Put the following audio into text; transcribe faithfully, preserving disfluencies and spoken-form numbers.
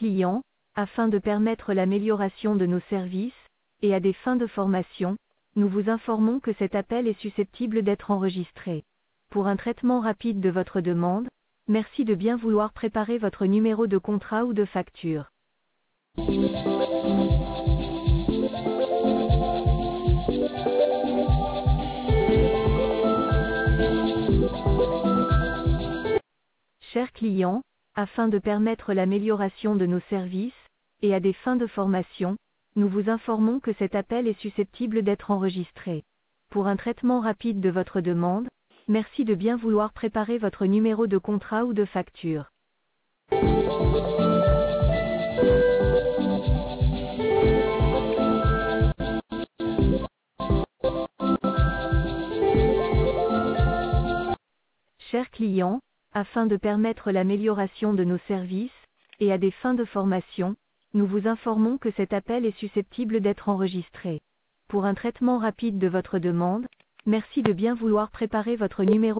client, afin de permettre l'amélioration de nos services, et à des fins de formation, nous vous informons que cet appel est susceptible d'être enregistré. Pour un traitement rapide de votre demande, merci de bien vouloir préparer votre numéro de contrat ou de facture. Chers clients, afin de permettre l'amélioration de nos services, et à des fins de formation, nous vous informons que cet appel est susceptible d'être enregistré. Pour un traitement rapide de votre demande, merci de bien vouloir préparer votre numéro de contrat ou de facture. Chers clients, afin de permettre l'amélioration de nos services, et à des fins de formation, nous vous informons que cet appel est susceptible d'être enregistré. Pour un traitement rapide de votre demande, merci de bien vouloir préparer votre numéro